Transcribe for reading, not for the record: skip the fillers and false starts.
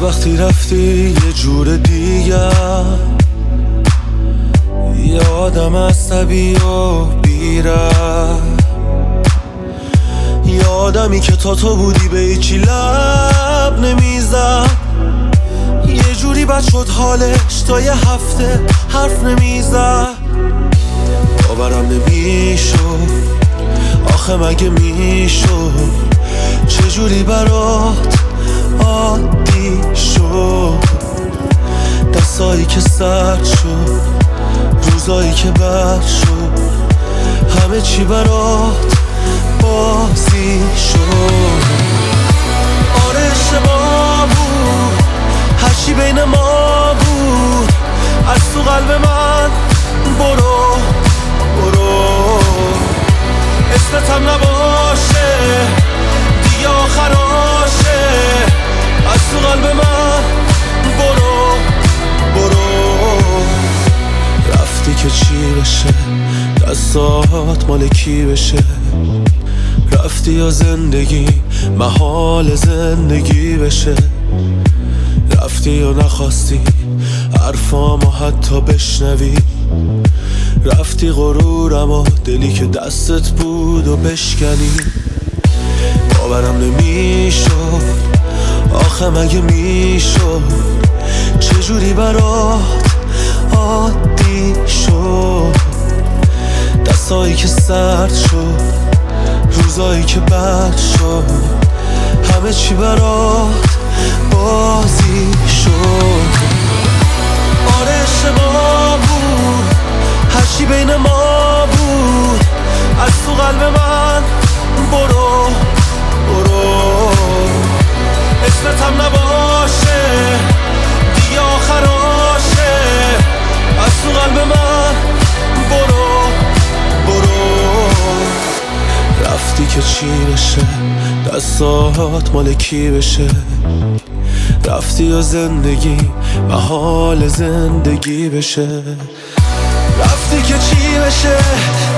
وقتی رفتی یه جور دیگر، یه آدم عصبی و بیره، یه آدمی که تا تو بودی به هیچی لب نمیزد، یه جوری بد شد حالش تا یه هفته حرف نمیزد. باورم نمیشد، آخه مگه میشد چجوری برات عادی شد؟ دستایی که سرد شد، روزایی که بد شد، همه چی برات بازی شد. آره اشتباه بود، هرچی بین ما بود از تو قلب من برو برو. اسمتم نباشه دیگه آخراشه، از تو قلب من برو برو. رفتی که چی بشه، دستات مال کی بشه؟ رفتی یا زندگی محال زندگی بشه؟ رفتی یا نخواستی حرفامو حتی بشنوی؟ رفتی غرورم و دلی که دستت بود و بشکنی؟ باورم نمیشد، آخه مگه میشد چجوری برات عادی شد؟ دستایی که سرد شد، روزایی که بد شد، همه چی برات بازی شد. آره اشتباه بود، هرچی بین ما بود از تو قلب من برو برو. اسمتم نباشه دیگه آخراشه، از تو قلب من برو برو. رفتی که چی بشه، دستات مال کی بشه؟ رفتی یا زندگی محال زندگی بشه؟ رفتی که چی بشه،